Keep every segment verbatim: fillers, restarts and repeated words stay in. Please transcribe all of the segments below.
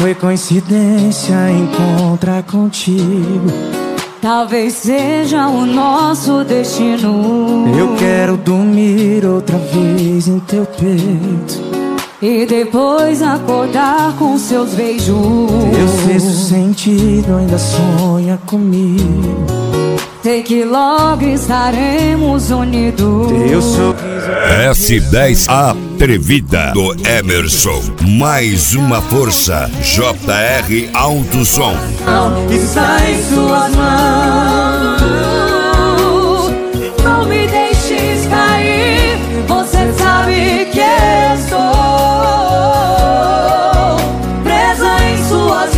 foi coincidência encontrar contigo. Talvez seja o nosso destino. Eu quero dormir outra vez em teu peito e depois acordar com seus beijos. Teu sexto sentido ainda sonha comigo. Sei que logo estaremos unidos. Teu sorriso S dez Atrevida do Emerson. Mais uma força. J R Alto Som. Está em suas mãos. Não me deixes cair. Você sabe que estou presa em suas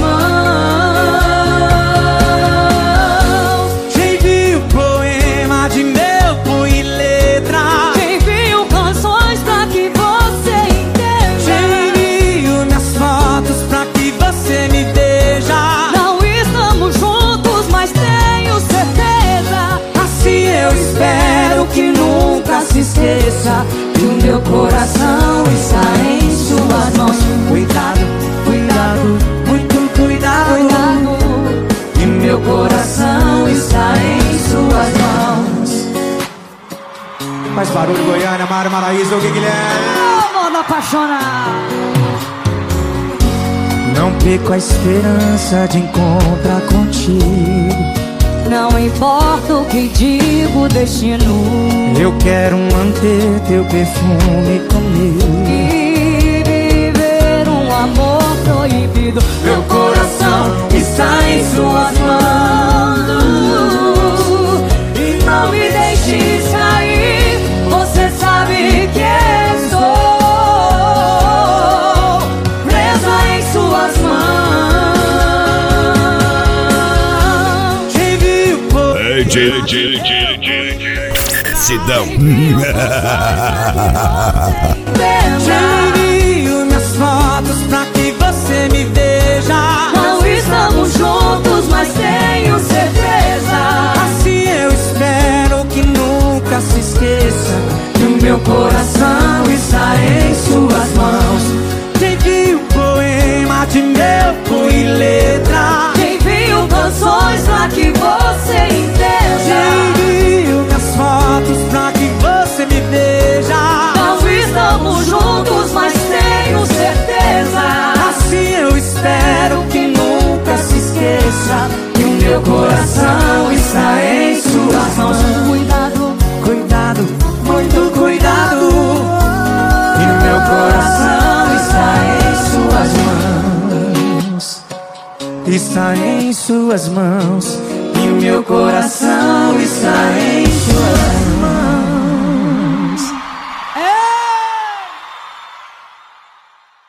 mãos. te envio poema de meu punho e letra. Te envio canções pra que você entenda. Te envio minhas fotos pra que você me veja. Não estamos juntos, mas tenho certeza. Assim eu espero que nunca se esqueça que o meu coração está em suas mãos. Cuidado, cuidado, muito cuidado, Cuidado, e meu coração está em suas mãos. Faz barulho, Goiânia, Mário Maraíza, o que Guilherme. amor apaixonado. Não perco a esperança de encontrar contigo. Não importa o que digo o destino. Eu quero manter teu perfume comigo E viver um amor proibido. Meu coração está em suas mãos. E não me deixes cair. Você sabe que estou presa em suas mãos. Te envio por... Tire, tire, tire, tire, tire. Sidão. Te envio minhas fotos pra que você me veja. Não estamos juntos, mas tenho certeza. Assim eu espero que nunca se esqueça que o meu coração está em suas mãos. Te envio poema de meu punho e letra. Te envio canções pra que você Te entenda. envio minhas fotos pra que você me veja. Não estamos juntos, mas tenho certeza. Assim eu espero que nunca se esqueça que o meu coração está em suas mãos. Cuidado, Cuidado, muito cuidado, e meu coração está em suas mãos. Está em suas mãos, e meu coração está em suas mãos.